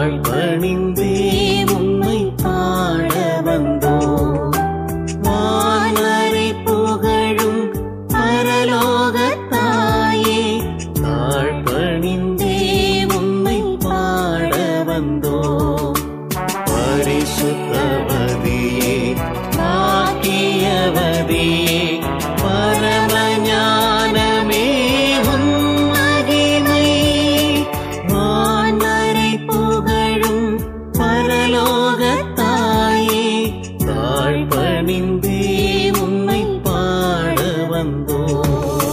தாழ்பணிந்தே உம்மை பாட வந்தோம். வானரை புகழும் பரலோகத்தாயே, தாழ்பணிந்தே உம்மை பாட வந்தோம். பரிசுத்தவதியே, பாக்கியவதியே, பரமஞானமே உம் மகிமை. வானரை புகழும் பரலோகத்தாயே, தாழ்பணிந்தே உம்மை பாட வந்தோம்.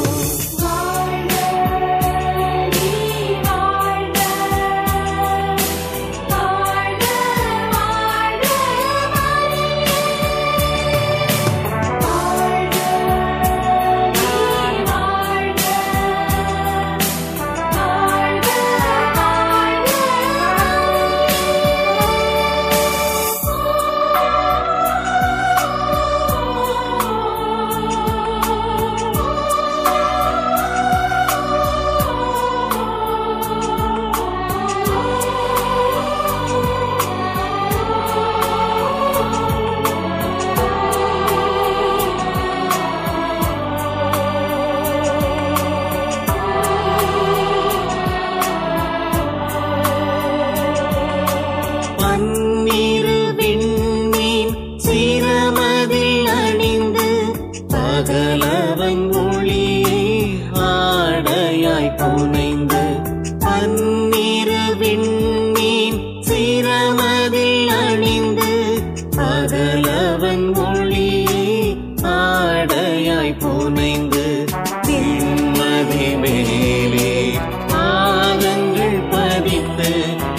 பன்னிரு விண்மீன் சிரமதில் அணிந்து, பகலவன் ஒளியை ஆடையாய் புனைந்து. பன்னிரு விண்மீன் சிரமதில் அணிந்து, பகலவன் ஒளியை ஆடையாய் புனைந்து. நிம்மதி மேலே பாதங்கள் பதித்து,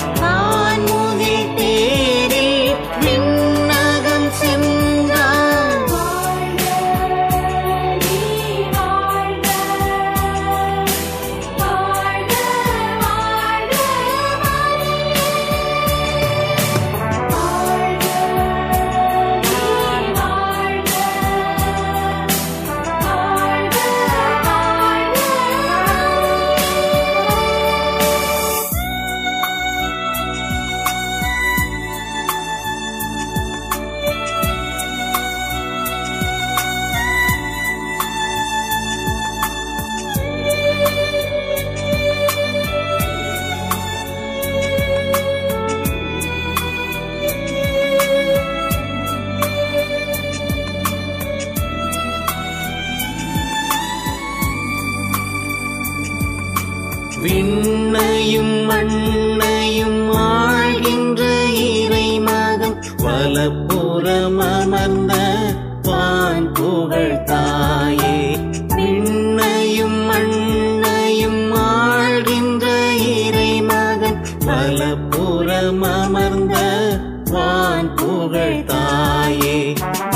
விண்ணையும் மண்ணையும் ஆழ்கின்ற இறைமகன், வலப்புறம் அமர்ந்த வான் புகழ் தாயே. விண்ணையும் மண்ணையும் ஆழ்கின்ற இறைமகன், வலப்புறம் அமர்ந்த வான் புகழ் தாயே.